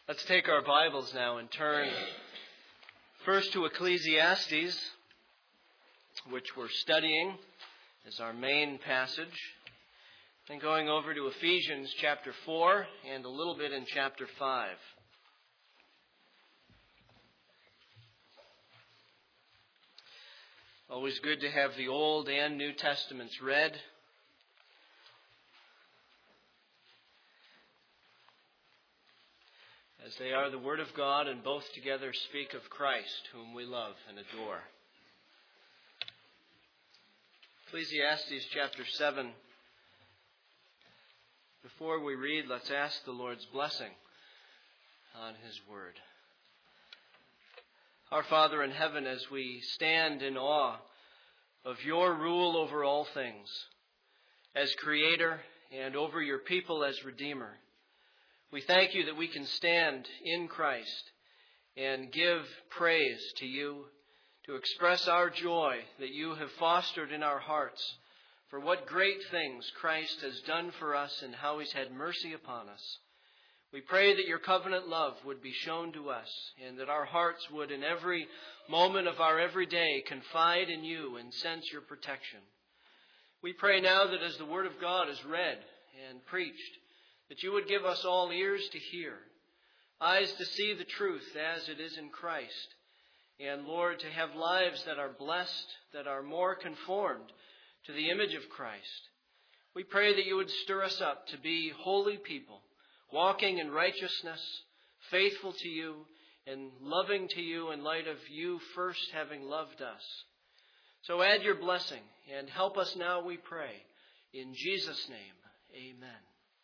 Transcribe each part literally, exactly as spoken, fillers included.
Let's take our Bibles now and turn first to Ecclesiastes, which we're studying as our main passage, then going over to Ephesians chapter four and a little bit in chapter five. Always good to have the Old and New Testaments read. As they are the Word of God, and both together speak of Christ, whom we love and adore. Ecclesiastes chapter seven. Before we read, let's ask the Lord's blessing on His Word. Our Father in heaven, as we stand in awe of your rule over all things, as Creator and over your people as Redeemer, we thank you that we can stand in Christ and give praise to you, to express our joy that you have fostered in our hearts for what great things Christ has done for us and how he's had mercy upon us. We pray that your covenant love would be shown to us and that our hearts would in every moment of our everyday confide in you and sense your protection. We pray now that as the Word of God is read and preached, that you would give us all ears to hear, eyes to see the truth as it is in Christ, and, Lord, to have lives that are blessed, that are more conformed to the image of Christ. We pray that you would stir us up to be holy people, walking in righteousness, faithful to you, and loving to you in light of you first having loved us. So add your blessing and help us now, we pray. In Jesus' name, amen.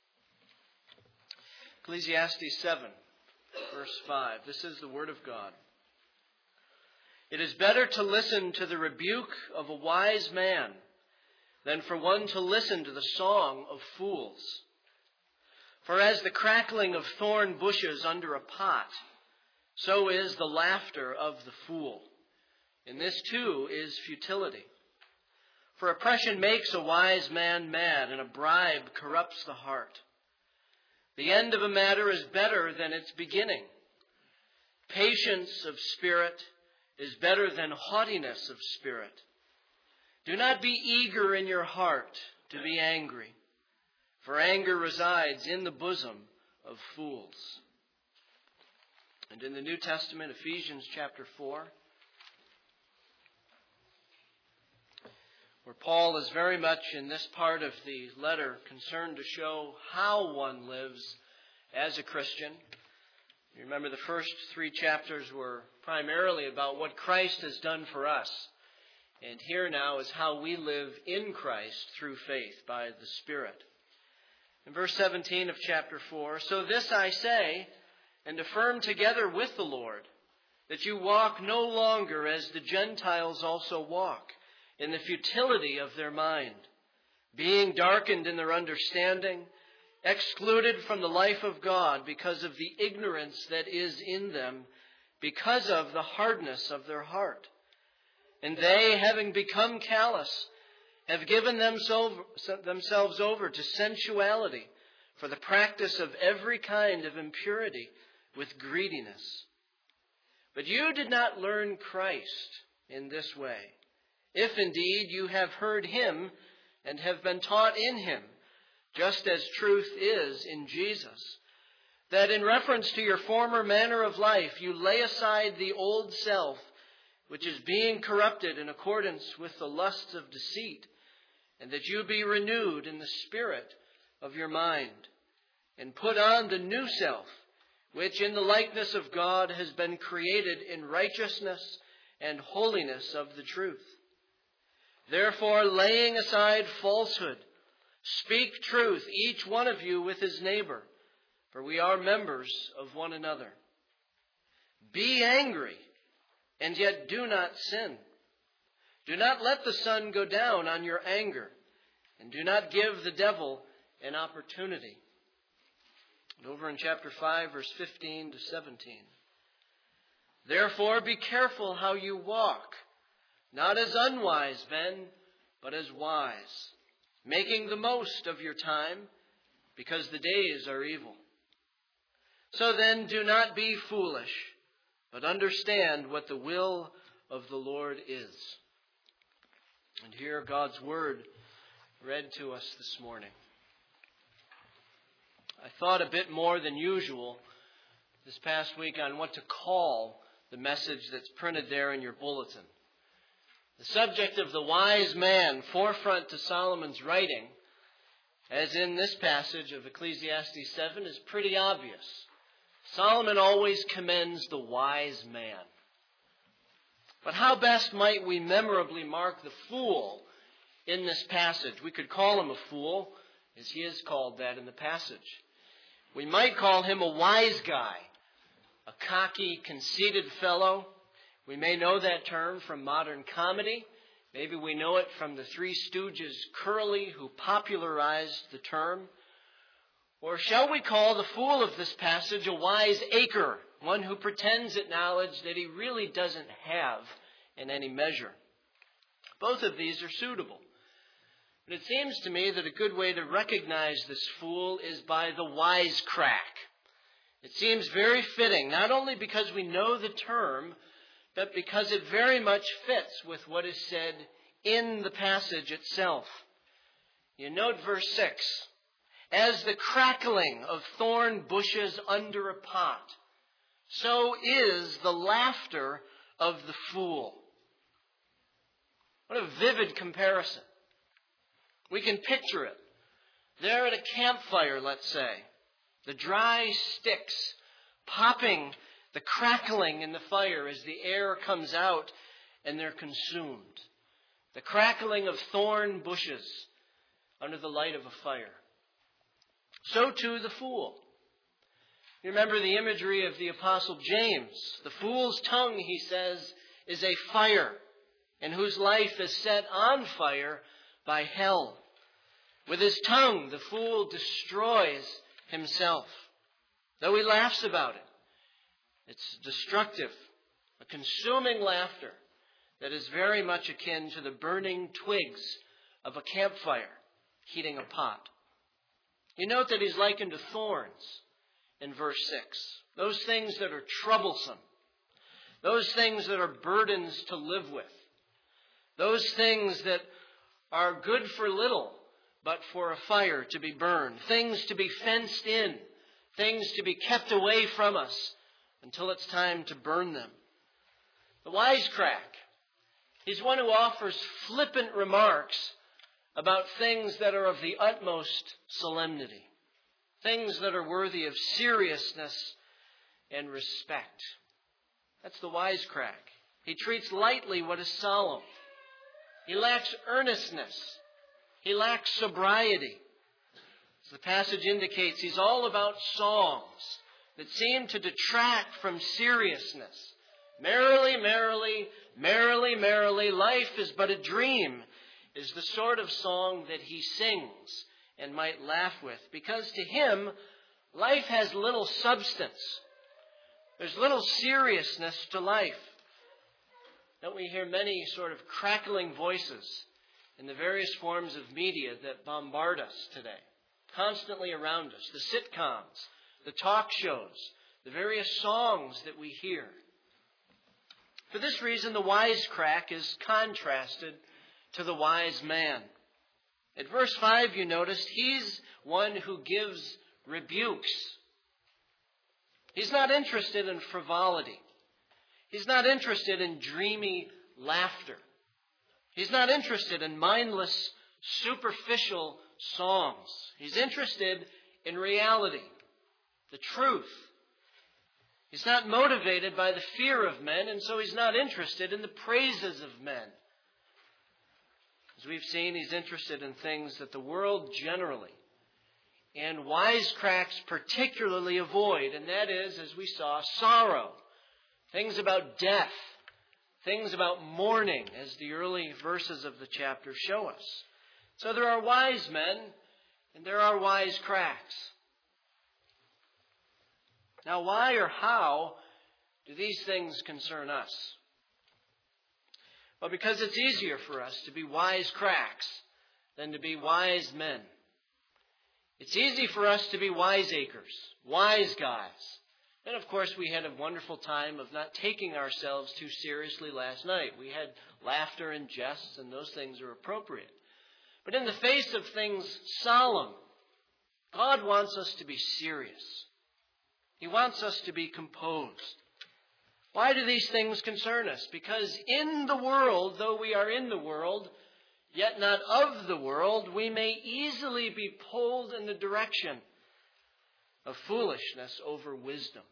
Ecclesiastes seven, verse five. This is the Word of God. It is better to listen to the rebuke of a wise man than for one to listen to the song of fools. For as the crackling of thorn bushes under a pot, so is the laughter of the fool. And this too is futility. For oppression makes a wise man mad, and a bribe corrupts the heart. The end of a matter is better than its beginning. Patience of spirit is better than haughtiness of spirit. Do not be eager in your heart to be angry, for anger resides in the bosom of fools. And in the New Testament, Ephesians chapter four, where Paul is very much in this part of the letter concerned to show how one lives as a Christian. You remember the first three chapters were primarily about what Christ has done for us. And here now is how we live in Christ through faith by the Spirit. In verse seventeen of chapter four, so this I say, and affirm together with the Lord, that you walk no longer as the Gentiles also walk, in the futility of their mind, being darkened in their understanding, excluded from the life of God because of the ignorance that is in them, because of the hardness of their heart. And they, having become callous, have given themselves over to sensuality for the practice of every kind of impurity with greediness. But you did not learn Christ in this way, if indeed you have heard him and have been taught in him, just as truth is in Jesus, that in reference to your former manner of life you lay aside the old self, which is being corrupted in accordance with the lusts of deceit, and that you be renewed in the spirit of your mind, and put on the new self, which in the likeness of God has been created in righteousness and holiness of the truth. Therefore, laying aside falsehood, speak truth, each one of you with his neighbor, for we are members of one another. Be angry, and yet do not sin. Do not let the sun go down on your anger, and do not give the devil an opportunity. And over in chapter five, verse fifteen to seventeen. Therefore, be careful how you walk, not as unwise men, but as wise, making the most of your time, because the days are evil. So then, do not be foolish, but understand what the will of the Lord is. And hear God's word read to us this morning. I thought a bit more than usual this past week on what to call the message that's printed there in your bulletin. The subject of the wise man, forefront to Solomon's writing, as in this passage of Ecclesiastes seven, is pretty obvious. Solomon always commends the wise man. But how best might we memorably mark the fool in this passage? We could call him a fool, as he is called that in the passage. We might call him a wise guy, a cocky, conceited fellow. We may know that term from modern comedy. Maybe we know it from the Three Stooges' Curly, who popularized the term. Or shall we call the fool of this passage a wiseacre, one who pretends at knowledge that he really doesn't have in any measure? Both of these are suitable. But it seems to me that a good way to recognize this fool is by the wisecrack. It seems very fitting, not only because we know the term, but because it very much fits with what is said in the passage itself. You note verse six. As the crackling of thorn bushes under a pot, so is the laughter of the fool. What a vivid comparison. We can picture it. There at a campfire, let's say, the dry sticks popping, the crackling in the fire as the air comes out and they're consumed. The crackling of thorn bushes under the light of a fire. So too the fool. You remember the imagery of the Apostle James. The fool's tongue, he says, is a fire, and whose life is set on fire by hell. With his tongue, the fool destroys himself. Though he laughs about it, it's destructive, a consuming laughter that is very much akin to the burning twigs of a campfire heating a pot. You note that he's likened to thorns in verse six. Those things that are troublesome. Those things that are burdens to live with. Those things that are good for little, but for a fire to be burned. Things to be fenced in. Things to be kept away from us until it's time to burn them. The wisecrack. He's one who offers flippant remarks about things that are of the utmost solemnity. Things that are worthy of seriousness and respect. That's the wisecrack. He treats lightly what is solemn. He lacks earnestness. He lacks sobriety. As the passage indicates, he's all about songs that seem to detract from seriousness. Merrily, merrily, merrily, merrily, life is but a dream, is the sort of song that he sings and might laugh with. Because to him, life has little substance. There's little seriousness to life. Don't we hear many sort of crackling voices in the various forms of media that bombard us today? Constantly around us. The sitcoms, the talk shows, the various songs that we hear. For this reason, the wisecrack is contrasted to the wise man. At verse five, you noticed, he's one who gives rebukes. He's not interested in frivolity. He's not interested in dreamy laughter. He's not interested in mindless, superficial songs. He's interested in reality, the truth. He's not motivated by the fear of men, and so he's not interested in the praises of men. As we've seen, he's interested in things that the world generally and wisecracks particularly avoid, and that is, as we saw, sorrow. Things about death. Things about mourning, as the early verses of the chapter show us. So there are wise men, and there are wisecracks. Now, why or how do these things concern us? Well, because it's easier for us to be wisecracks than to be wise men. It's easy for us to be wiseacres, wise guys, And of course, we had a wonderful time of not taking ourselves too seriously last night. We had laughter and jests, and those things are appropriate. But in the face of things solemn, God wants us to be serious. He wants us to be composed. Why do these things concern us? Because in the world, though we are in the world, yet not of the world, we may easily be pulled in the direction of foolishness over wisdom.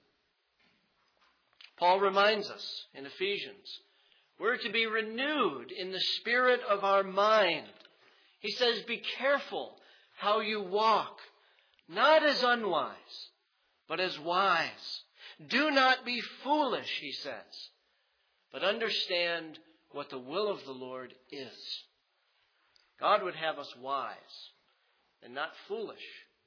Paul reminds us in Ephesians, we're to be renewed in the spirit of our mind. He says, be careful how you walk, not as unwise, but as wise. Do not be foolish, he says, but understand what the will of the Lord is. God would have us wise and not foolish.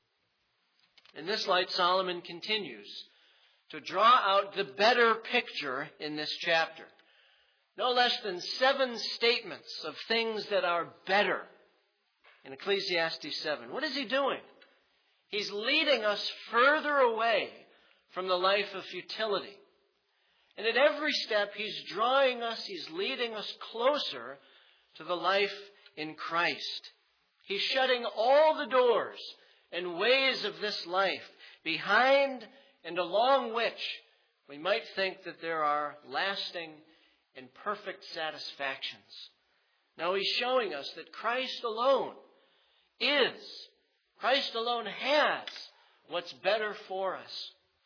In this light, Solomon continues to draw out the better picture in this chapter. No less than seven statements of things that are better in Ecclesiastes seven. What is he doing? He's leading us further away from the life of futility. And at every step, he's drawing us, he's leading us closer to the life in Christ. He's shutting all the doors and ways of this life, behind and along which we might think that there are lasting and perfect satisfactions. Now he's showing us that Christ alone is, Christ alone has what's better for us.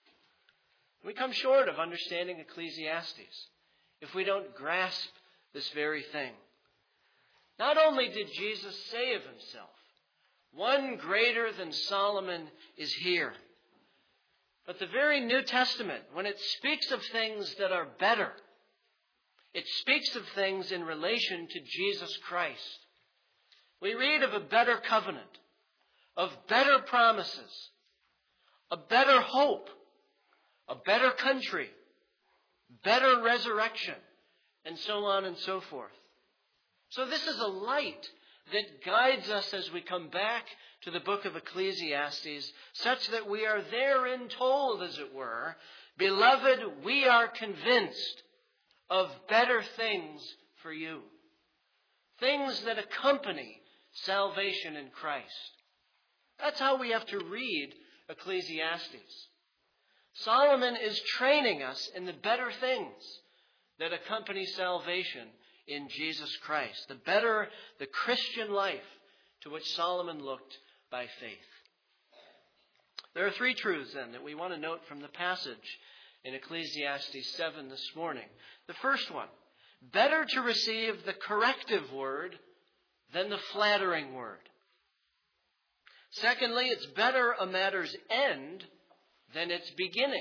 We come short of understanding Ecclesiastes if we don't grasp this very thing. Not only did Jesus say of himself, one greater than Solomon is here. But the very New Testament, when it speaks of things that are better, it speaks of things in relation to Jesus Christ. We read of a better covenant, of better promises, a better hope, a better country, better resurrection, and so on and so forth. So this is a light that guides us as we come back to the book of Ecclesiastes, such that we are therein told, as it were, beloved, we are convinced of better things for you. Things that accompany salvation in Christ. That's how we have to read Ecclesiastes. Solomon is training us in the better things that accompany salvation in Jesus Christ. The better, the Christian life to which Solomon looked by faith. There are three truths then that we want to note from the passage in Ecclesiastes seven this morning. The first one, better to receive the corrective word than the flattering word. Secondly, it's better a matter's end than its beginning.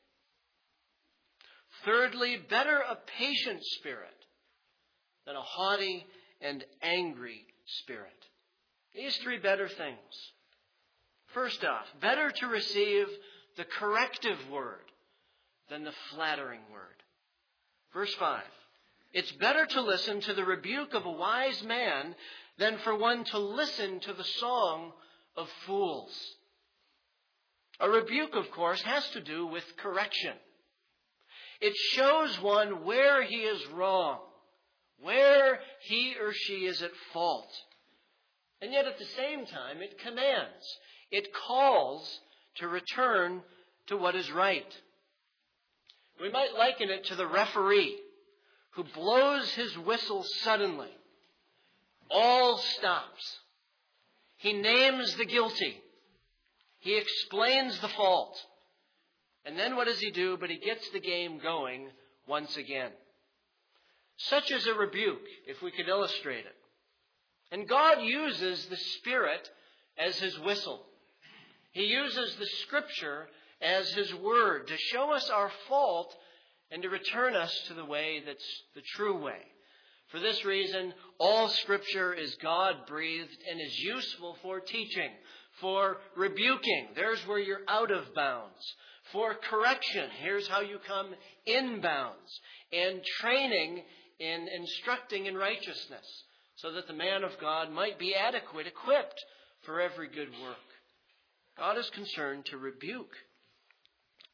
Thirdly, better a patient spirit than a haughty and angry spirit. These three better things. First off, better to receive the corrective word than the flattering word. Verse five, it's better to listen to the rebuke of a wise man than for one to listen to the song of fools. A rebuke, of course, has to do with correction. It shows one where he is wrong, where he or she is at fault. And yet at the same time, it commands, it calls to return to what is right. We might liken it to the referee who blows his whistle suddenly. All stops. He names the guilty. He explains the fault. And then what does he do? But he gets the game going once again. Such is a rebuke, if we could illustrate it. And God uses the Spirit as his whistle. He uses the Scripture as his word to show us our fault and to return us to the way that's the true way. For this reason, all Scripture is God-breathed and is useful for teaching, for rebuking. There's where you're out of bounds. For correction. Here's how you come in bounds. And training in instructing in righteousness, so that the man of God might be adequate, equipped for every good work. God is concerned to rebuke.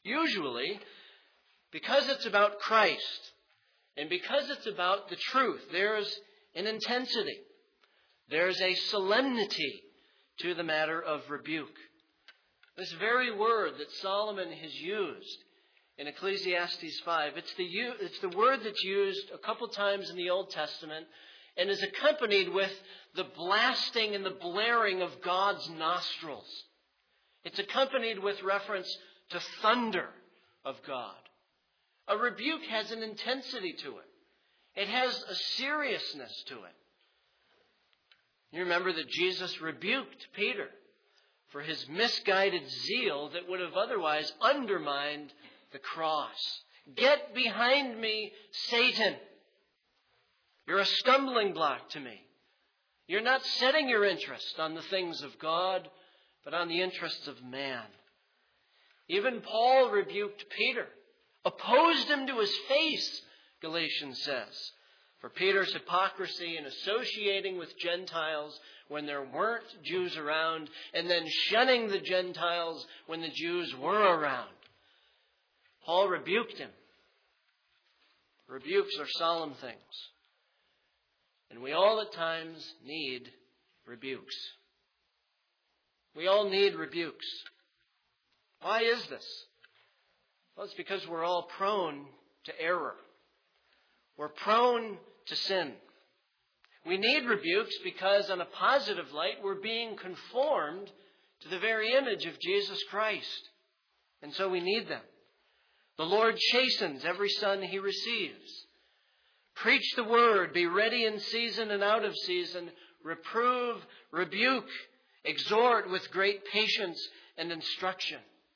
Usually, because it's about Christ and because it's about the truth, there's an intensity. There's a solemnity to the matter of rebuke. This very word that Solomon has used in Ecclesiastes five, it's the, it's the word that's used a couple times in the Old Testament and is accompanied with the blasting and the blaring of God's nostrils. It's accompanied with reference to thunder of God. A rebuke has an intensity to it. It has a seriousness to it. You remember that Jesus rebuked Peter for his misguided zeal that would have otherwise undermined the cross. Get behind me, Satan. You're a stumbling block to me. You're not setting your interest on the things of God, but on the interests of man. Even Paul rebuked Peter, opposed him to his face, Galatians says, for Peter's hypocrisy in associating with Gentiles when there weren't Jews around, and then shunning the Gentiles when the Jews were around. Paul rebuked him. Rebukes are solemn things. And we all at times need rebukes. We all need rebukes. Why is this? Well, it's because we're all prone to error. We're prone to sin. We need rebukes because, on a positive light, we're being conformed to the very image of Jesus Christ. And so we need them. The Lord chastens every son he receives. Preach the word, be ready in season and out of season, reprove, rebuke, exhort with great patience and instruction.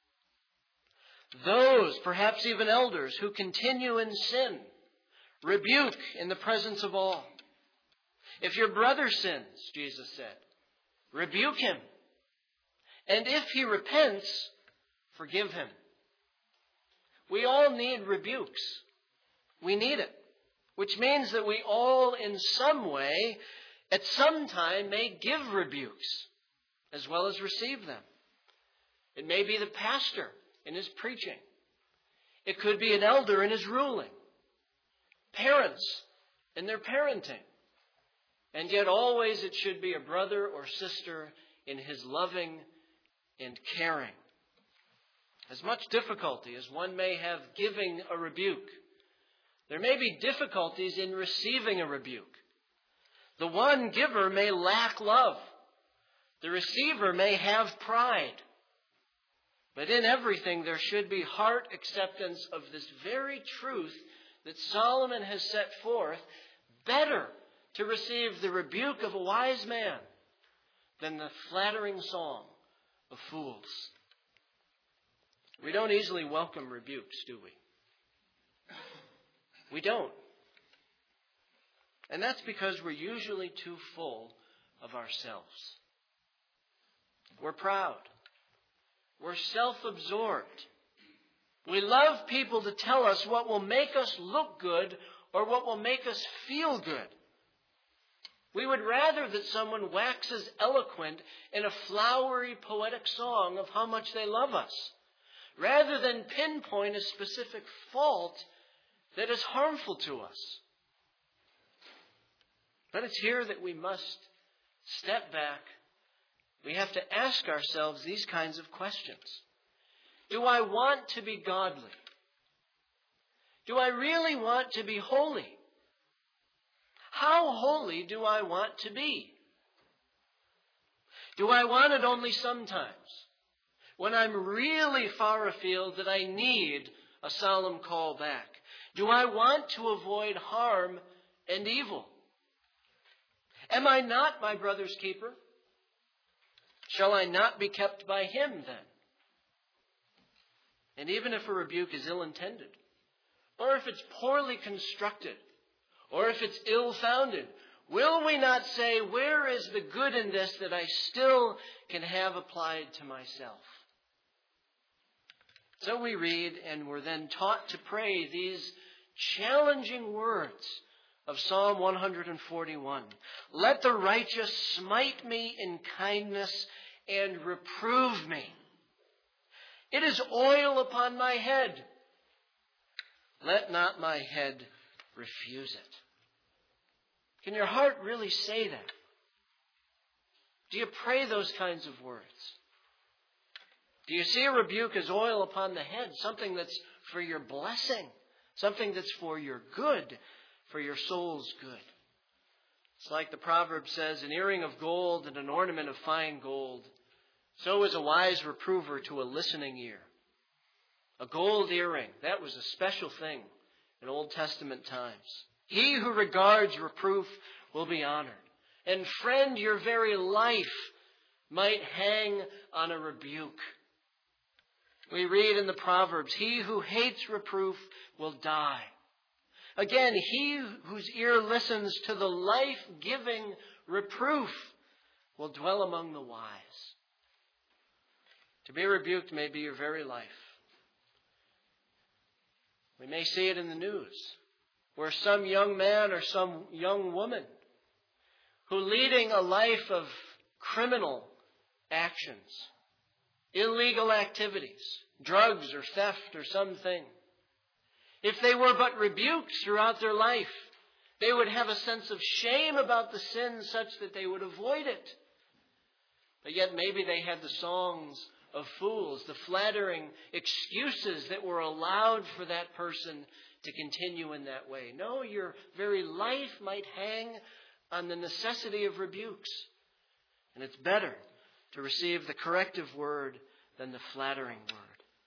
Those, perhaps even elders, who continue in sin, rebuke in the presence of all. If your brother sins, Jesus said, rebuke him. And if he repents, forgive him. We all need rebukes. We need it. Which means that we all, in some way, at some time, may give rebukes as well as receive them. It may be the pastor in his preaching. It could be an elder in his ruling. Parents in their parenting. And yet always it should be a brother or sister in his loving and caring. As much difficulty as one may have giving a rebuke, there may be difficulties in receiving a rebuke. The one giver may lack love. The receiver may have pride. But in everything there should be heart acceptance of this very truth that Solomon has set forth. Better to receive the rebuke of a wise man than the flattering song of fools. We don't easily welcome rebukes, do we? We don't. And that's because we're usually too full of ourselves. We're proud. We're self-absorbed. We love people to tell us what will make us look good or what will make us feel good. We would rather that someone waxes eloquent in a flowery, poetic song of how much they love us, rather than pinpoint a specific fault that is harmful to us. But it's here that we must step back. We have to ask ourselves these kinds of questions. Do I want to be godly? Do I really want to be holy? How holy do I want to be? Do I want it only sometimes, when I'm really far afield that I need a solemn call back? Do I want to avoid harm and evil? Am I not my brother's keeper? Shall I not be kept by him then? And even if a rebuke is ill-intended, or if it's poorly constructed, or if it's ill-founded, will we not say, where is the good in this that I still can have applied to myself? So we read, and we're then taught to pray these challenging words of Psalm one forty-one. Let the righteous smite me in kindness and reprove me. It is oil upon my head. Let not my head refuse it. Can your heart really say that? Do you pray those kinds of words? Do you see a rebuke as oil upon the head, something that's for your blessing, something that's for your good, for your soul's good? It's like the proverb says, an earring of gold and an ornament of fine gold. So is a wise reprover to a listening ear. A gold earring, that was a special thing in Old Testament times. He who regards reproof will be honored. And friend, your very life might hang on a rebuke. We read in the Proverbs, he who hates reproof will die. Again, he whose ear listens to the life-giving reproof will dwell among the wise. To be rebuked may be your very life. We may see it in the news, where some young man or some young woman who leading a life of criminal actions, illegal activities, drugs or theft or something, if they were but rebuked throughout their life, they would have a sense of shame about the sin such that they would avoid it. But yet maybe they had the songs of fools, the flattering excuses that were allowed for that person to continue in that way. No, your very life might hang on the necessity of rebukes. And it's better to receive the corrective word than the flattering word.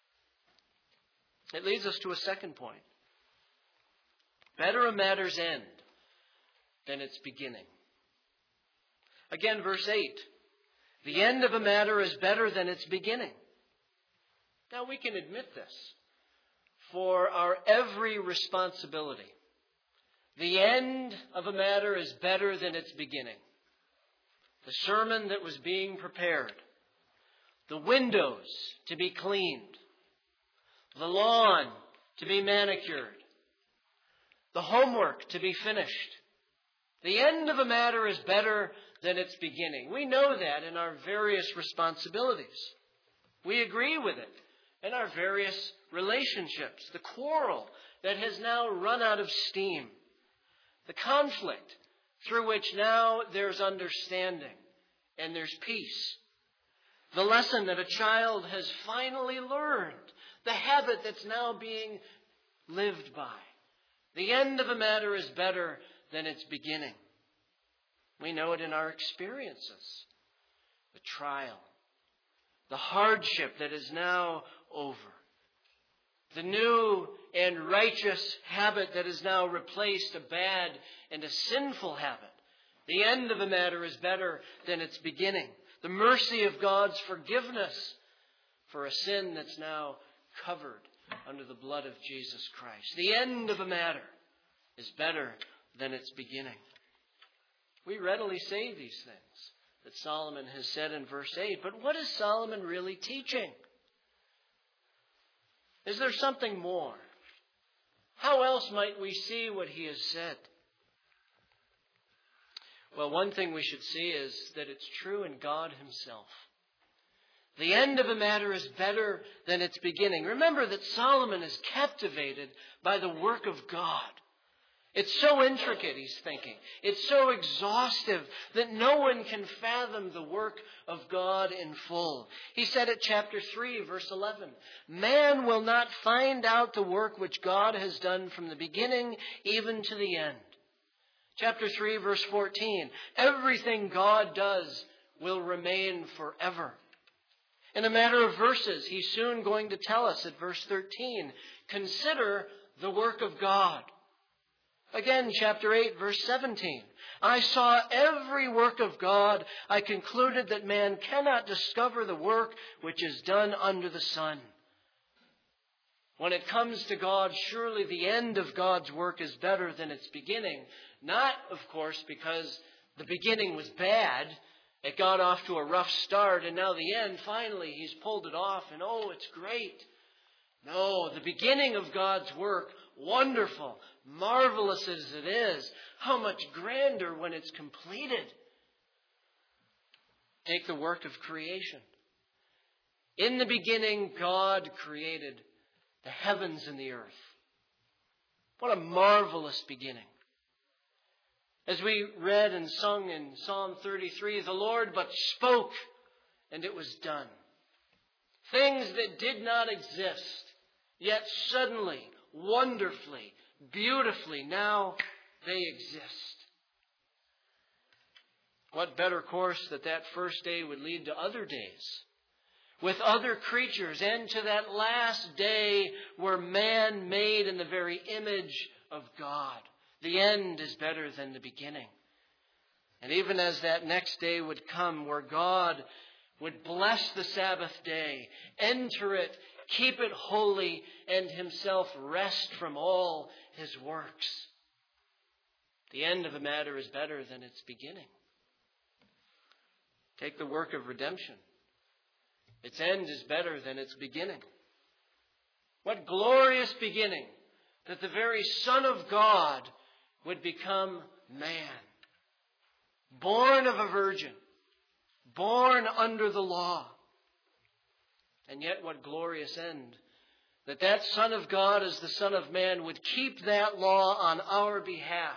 It leads us to a second point. Better a matter's end than its beginning. Again, verse eight. The end of a matter is better than its beginning. Now we can admit this for our every responsibility. The end of a matter is better than its beginning. The sermon that was being prepared, the windows to be cleaned, the lawn to be manicured, the homework to be finished. The end of a matter is better than its beginning. We know that in our various responsibilities. We agree with it in our various relationships. The quarrel that has now run out of steam. The conflict through which now there's understanding and there's peace. The lesson that a child has finally learned. The habit that's now being lived by. The end of a matter is better than its beginning. We know it in our experiences. The trial. The hardship that is now over. The new and righteous habit that has now replaced a bad and a sinful habit. The end of a matter is better than its beginning. The mercy of God's forgiveness for a sin that's now covered under the blood of Jesus Christ. The end of a matter is better than its beginning. We readily say these things that Solomon has said in verse eight, but what is Solomon really teaching? Is there something more? How else might we see what he has said? Well, one thing we should see is that it's true in God himself. The end of a matter is better than its beginning. Remember that Solomon is captivated by the work of God. It's so intricate, he's thinking. It's so exhaustive that no one can fathom the work of God in full. He said at chapter three, verse eleven, man will not find out the work which God has done from the beginning even to the end. Chapter three, verse fourteen, everything God does will remain forever. In a matter of verses, he's soon going to tell us at verse thirteen, consider the work of God. Again, chapter eight, verse seventeen. I saw every work of God. I concluded that man cannot discover the work which is done under the sun. When it comes to God, surely the end of God's work is better than its beginning. Not, of course, because the beginning was bad. It got off to a rough start, and now the end, finally, he's pulled it off, and oh, it's great. No, the beginning of God's work, wonderful, marvelous as it is, how much grander when it's completed. Take the work of creation. In the beginning, God created the heavens and the earth. What a marvelous beginning. As we read and sung in Psalm thirty-three, the Lord but spoke, and it was done. Things that did not exist, yet suddenly, wonderfully, beautifully, now they exist. What better course that that first day would lead to other days, with other creatures, and to that last day where man made in the very image of God. The end is better than the beginning. And even as that next day would come where God would bless the Sabbath day, enter it, keep it holy, and himself rest from all his works. The end of a matter is better than its beginning. Take the work of redemption. Its end is better than its beginning. What glorious beginning that the very Son of God would become man. Born of a virgin. Born under the law. And yet what glorious end. That that Son of God as the Son of Man would keep that law on our behalf.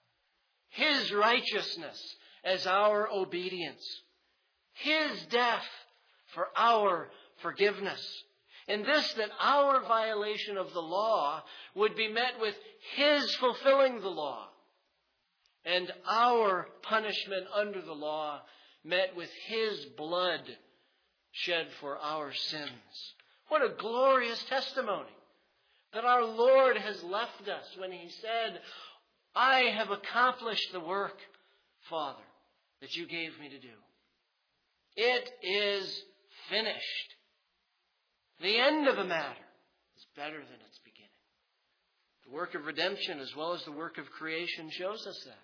His righteousness as our obedience. His death for our forgiveness. And this, that our violation of the law would be met with his fulfilling the law. And our punishment under the law met with his blood shed for our sins. What a glorious testimony that our Lord has left us when he said, I have accomplished the work, Father, that you gave me to do. It is finished. The end of a matter is better than its beginning. The work of redemption as well as the work of creation shows us that.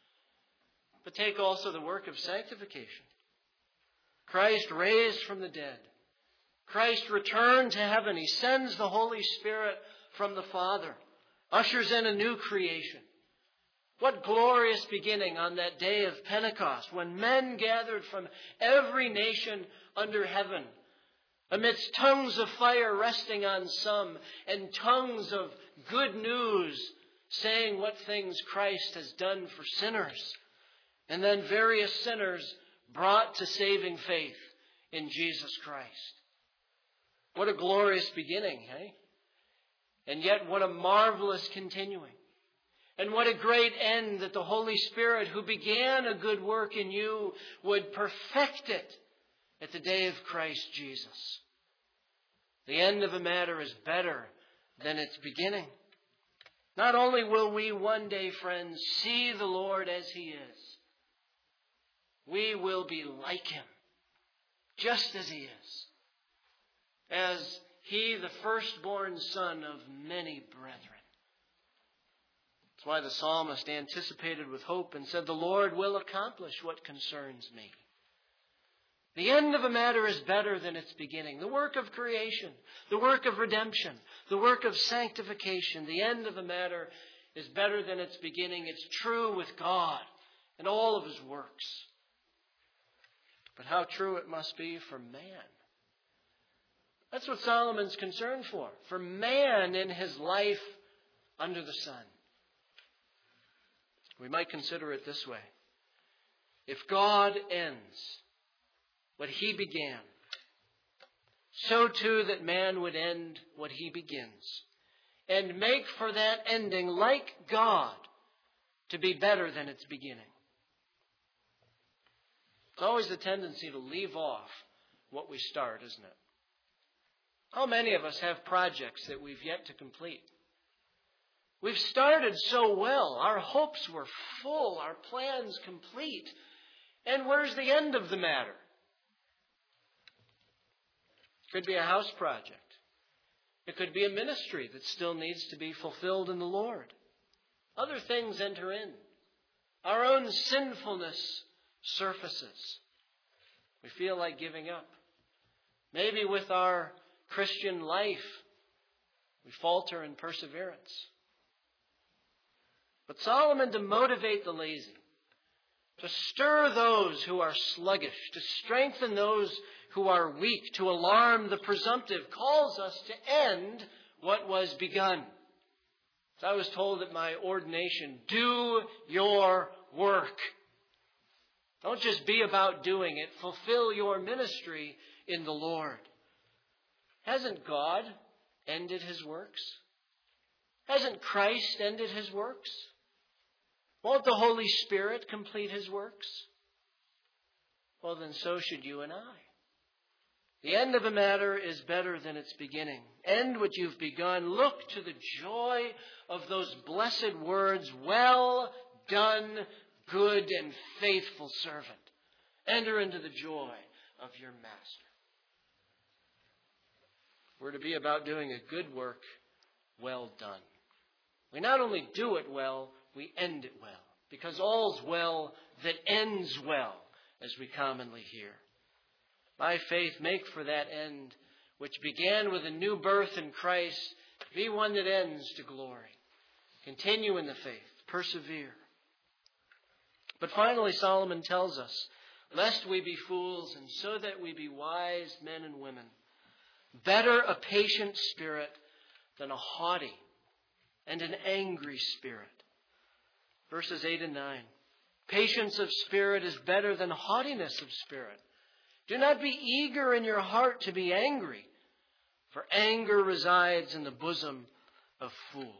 But take also the work of sanctification. Christ raised from the dead. Christ returned to heaven. He sends the Holy Spirit from the Father. Ushers in a new creation. What glorious beginning on that day of Pentecost when men gathered from every nation under heaven, amidst tongues of fire resting on some and tongues of good news saying what things Christ has done for sinners. And then various sinners brought to saving faith in Jesus Christ. What a glorious beginning, eh? And yet what a marvelous continuing. And what a great end that the Holy Spirit who began a good work in you would perfect it at the day of Christ Jesus. The end of a matter is better than its beginning. Not only will we one day, friends, see the Lord as he is, we will be like him, just as he is, as he, the firstborn son of many brethren. That's why the psalmist anticipated with hope and said, the Lord will accomplish what concerns me. The end of a matter is better than its beginning. The work of creation, the work of redemption, the work of sanctification. The end of a matter is better than its beginning. It's true with God and all of his works. But how true it must be for man. That's what Solomon's concerned for. For man in his life under the sun. We might consider it this way. If God ends what he began, so too that man would end what he begins, and make for that ending, like God, to be better than its beginning. It's always a tendency to leave off what we start, isn't it? How many of us have projects that we've yet to complete? We've started so well. Our hopes were full, our plans complete. And where's the end of the matter? It could be a house project. It could be a ministry that still needs to be fulfilled in the Lord. Other things enter in. Our own sinfulness surfaces. We feel like giving up. Maybe with our Christian life, we falter in perseverance. But Solomon, to motivate the lazy, to stir those who are sluggish, to strengthen those who are weak, to alarm the presumptive, calls us to end what was begun. So I was told at my ordination, do your work. Don't just be about doing it. Fulfill your ministry in the Lord. Hasn't God ended his works? Hasn't Christ ended his works? Won't the Holy Spirit complete his works? Well, then so should you and I. The end of a matter is better than its beginning. End what you've begun. Look to the joy of those blessed words, well done, good and faithful servant. Enter into the joy of your master. We're to be about doing a good work, well done. We not only do it well, we end it well. Because all's well that ends well, as we commonly hear. By faith, make for that end, which began with a new birth in Christ, be one that ends to glory. Continue in the faith. Persevere. But finally, Solomon tells us, lest we be fools, and so that we be wise men and women, better a patient spirit than a haughty and an angry spirit. Verses eight and nine. Patience of spirit is better than haughtiness of spirit. Do not be eager in your heart to be angry, for anger resides in the bosom of fools.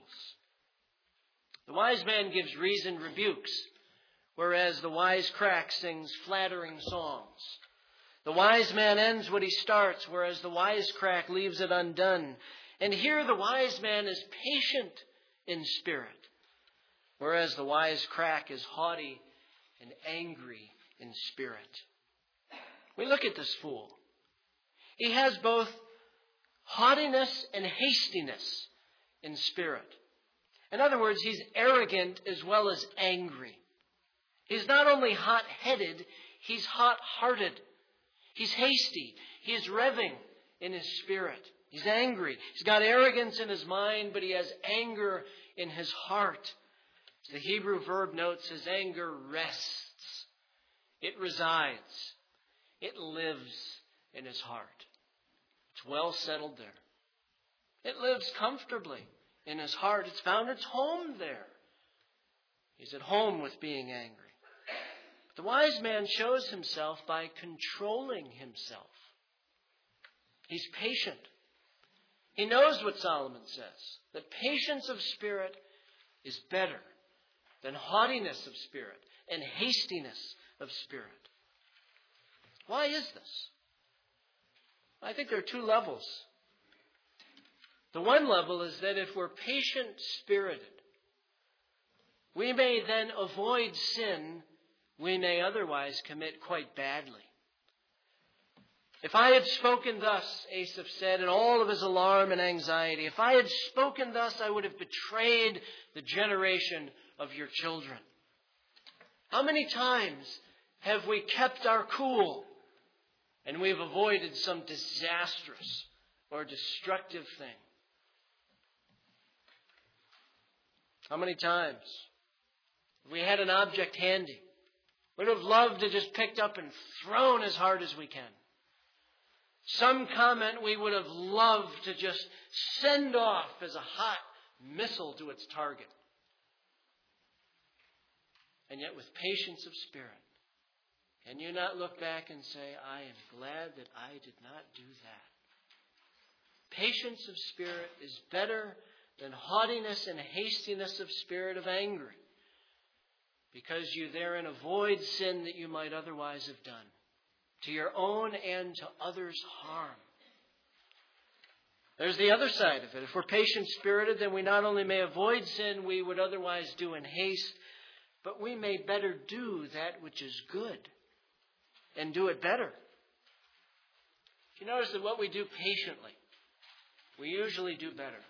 The wise man gives reasoned rebukes, whereas the wise crack sings flattering songs. The wise man ends what he starts, whereas the wise crack leaves it undone. And here the wise man is patient in spirit, whereas the wise crack is haughty and angry in spirit. We look at this fool. He has both haughtiness and hastiness in spirit. In other words, he's arrogant as well as angry. He's not only hot-headed, he's hot-hearted. He's hasty. He is revving in his spirit. He's angry. He's got arrogance in his mind, but he has anger in his heart. As the Hebrew verb notes, his anger rests. It resides. It lives in his heart. It's well settled there. It lives comfortably in his heart. It's found its home there. He's at home with being angry. The wise man shows himself by controlling himself. He's patient. He knows what Solomon says, that patience of spirit is better than haughtiness of spirit and hastiness of spirit. Why is this? I think there are two levels. The one level is that if we're patient-spirited, we may then avoid sin we may otherwise commit quite badly. If I had spoken thus, Asaph said, in all of his alarm and anxiety, if I had spoken thus, I would have betrayed the generation of your children. How many times have we kept our cool and we've avoided some disastrous or destructive thing? How many times? If we had an object handy, we'd have loved to just picked up and thrown as hard as we can. Some comment we would have loved to just send off as a hot missile to its target. And yet with patience of spirit, can you not look back and say, I am glad that I did not do that? Patience of spirit is better than haughtiness and hastiness of spirit of anger, because you therein avoid sin that you might otherwise have done, to your own and to others' harm. There's the other side of it. If we're patient-spirited, then we not only may avoid sin we would otherwise do in haste, but we may better do that which is good and do it better. You notice that what we do patiently, we usually do better.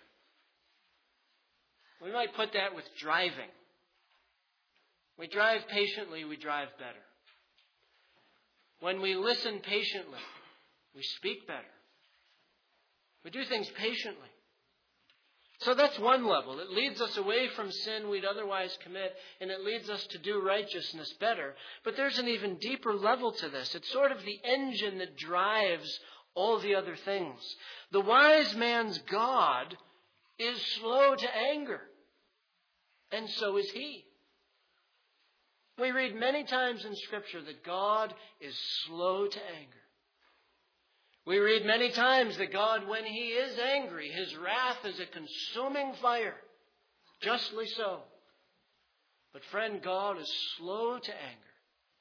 We might put that with driving. We drive patiently, we drive better. When we listen patiently, we speak better. We do things patiently. So that's one level. It leads us away from sin we'd otherwise commit, and it leads us to do righteousness better. But there's an even deeper level to this. It's sort of the engine that drives all the other things. The wise man's God is slow to anger, and so is he. We read many times in Scripture that God is slow to anger. We read many times that God, when He is angry, His wrath is a consuming fire. Justly so. But friend, God is slow to anger.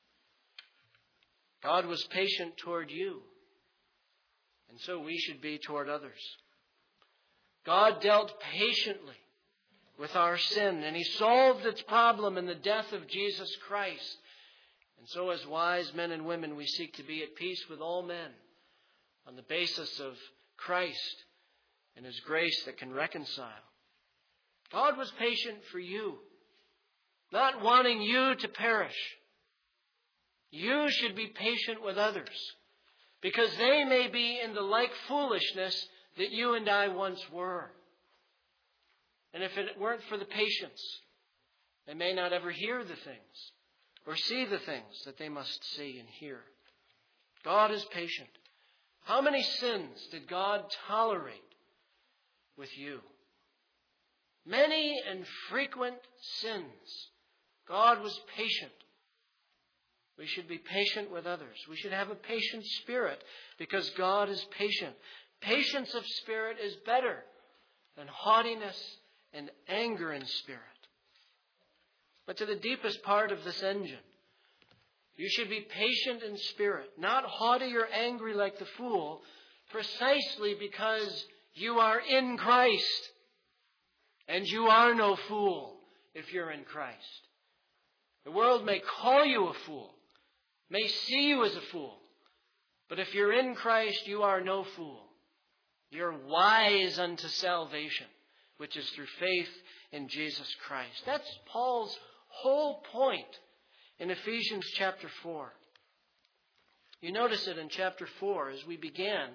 God was patient toward you. And so we should be toward others. God dealt patiently with our sin, and He solved its problem in the death of Jesus Christ. And so as wise men and women, we seek to be at peace with all men on the basis of Christ and His grace that can reconcile. God was patient for you, not wanting you to perish. You should be patient with others, because they may be in the like foolishness that you and I once were. And if it weren't for the patience, they may not ever hear the things or see the things that they must see and hear. God is patient. How many sins did God tolerate with you? Many and frequent sins. God was patient. We should be patient with others. We should have a patient spirit because God is patient. Patience of spirit is better than haughtiness and anger in spirit. But to the deepest part of this engine, you should be patient in spirit, not haughty or angry like the fool, precisely because you are in Christ. And you are no fool if you're in Christ. The world may call you a fool, may see you as a fool. But if you're in Christ, you are no fool. You're wise unto salvation, which is through faith in Jesus Christ. That's Paul's whole point in Ephesians chapter four. You notice it in chapter four as we began.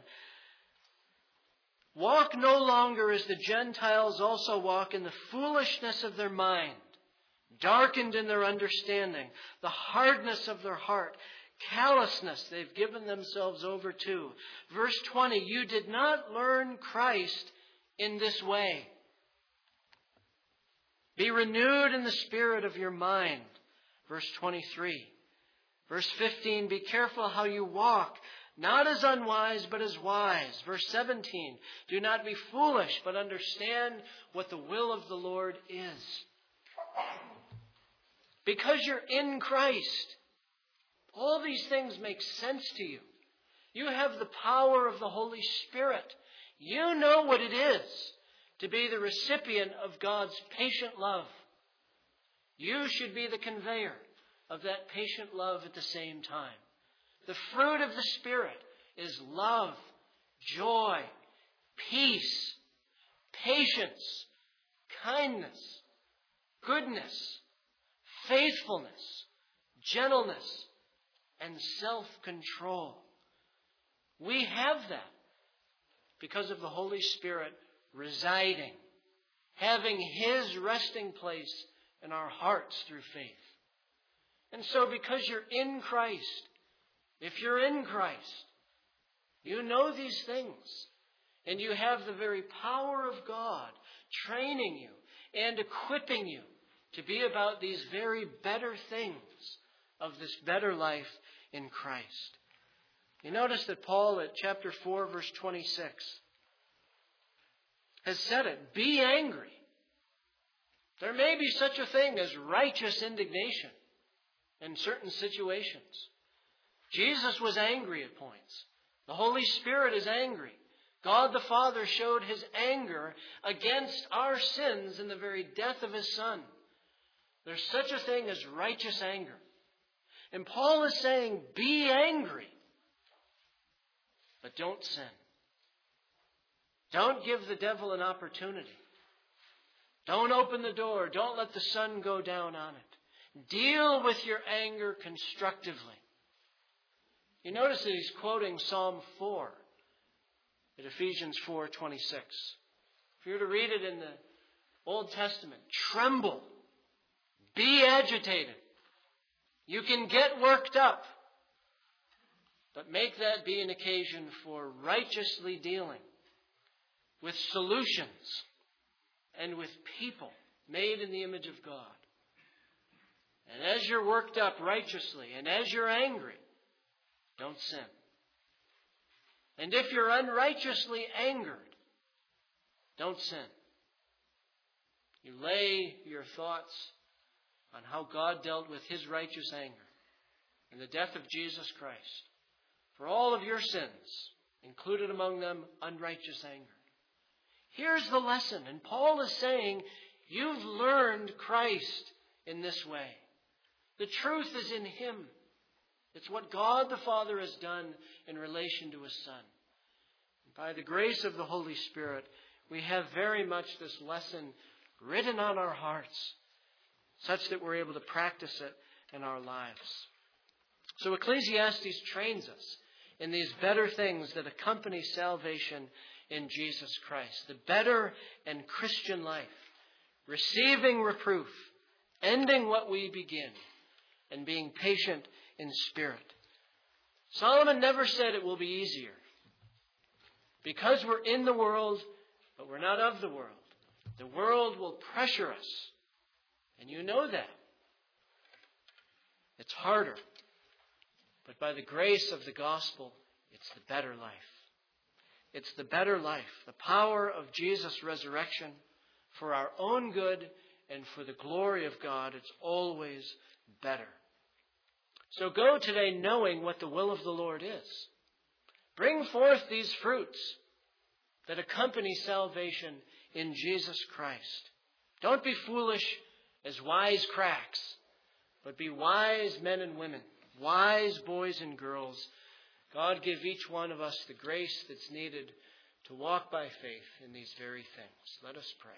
Walk no longer as the Gentiles also walk in the foolishness of their mind, darkened in their understanding, the hardness of their heart, callousness they've given themselves over to. Verse twenty, you did not learn Christ in this way. Be renewed in the spirit of your mind. Verse twenty-three. Verse fifteen, be careful how you walk, not as unwise, but as wise. Verse seventeen, do not be foolish, but understand what the will of the Lord is. Because you're in Christ, all these things make sense to you. You have the power of the Holy Spirit. You know what it is to be the recipient of God's patient love. You should be the conveyor of that patient love at the same time. The fruit of the Spirit is love, joy, peace, patience, kindness, goodness, faithfulness, gentleness, and self-control. We have that because of the Holy Spirit residing, having His resting place in our hearts through faith. And so because you're in Christ, if you're in Christ, you know these things. And you have the very power of God training you and equipping you to be about these very better things of this better life in Christ. You notice that Paul at chapter four, verse twenty-six, has said it. Be angry. There may be such a thing as righteous indignation in certain situations. Jesus was angry at points. The Holy Spirit is angry. God the Father showed His anger against our sins in the very death of His Son. There's such a thing as righteous anger. And Paul is saying, be angry, but don't sin. Don't give the devil an opportunity. Don't open the door. Don't let the sun go down on it. Deal with your anger constructively. You notice that he's quoting Psalm four at Ephesians four twenty-six. If you were to read it in the Old Testament, tremble, be agitated. You can get worked up, but make that be an occasion for righteously dealing with solutions and with people made in the image of God. And as you're worked up righteously and as you're angry, don't sin. And if you're unrighteously angered, don't sin. You lay your thoughts on how God dealt with His righteous anger in the death of Jesus Christ for all of your sins, included among them unrighteous anger. Here's the lesson, and Paul is saying, you've learned Christ in this way. The truth is in Him. It's what God the Father has done in relation to His Son. And by the grace of the Holy Spirit, we have very much this lesson written on our hearts, such that we're able to practice it in our lives. So Ecclesiastes trains us in these better things that accompany salvation in Jesus Christ. The better and Christian life. Receiving reproof, ending what we begin, and being patient in spirit. Solomon never said it will be easier. Because we're in the world, but we're not of the world. The world will pressure us. And you know that. It's harder. But by the grace of the gospel, it's the better life. It's the better life. The power of Jesus' resurrection for our own good and for the glory of God. It's always better. So go today knowing what the will of the Lord is. Bring forth these fruits that accompany salvation in Jesus Christ. Don't be foolish as wise cracks, but be wise men and women, wise boys and girls. God give each one of us the grace that's needed to walk by faith in these very things. Let us pray.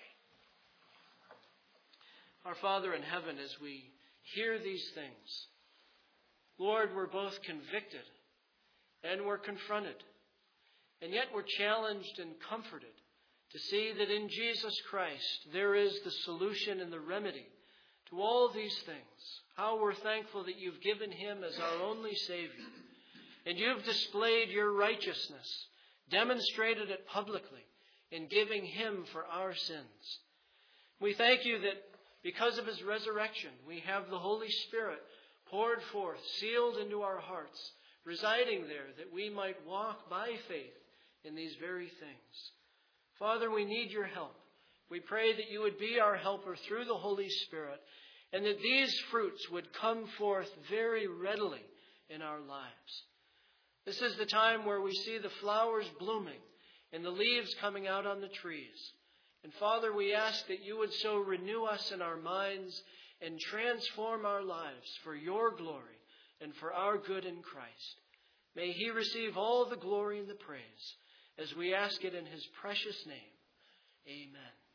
Our Father in heaven, as we hear these things, Lord, we're both convicted and we're confronted. And yet we're challenged and comforted to see that in Jesus Christ there is the solution and the remedy to all these things. How we're thankful that you've given Him as our only Savior. And you've displayed your righteousness, demonstrated it publicly in giving Him for our sins. We thank you that because of His resurrection, we have the Holy Spirit poured forth, sealed into our hearts, residing there, that we might walk by faith in these very things. Father, we need your help. We pray that you would be our helper through the Holy Spirit, and that these fruits would come forth very readily in our lives. This is the time where we see the flowers blooming and the leaves coming out on the trees. And Father, we ask that you would so renew us in our minds and transform our lives for your glory and for our good in Christ. May He receive all the glory and the praise as we ask it in His precious name. Amen.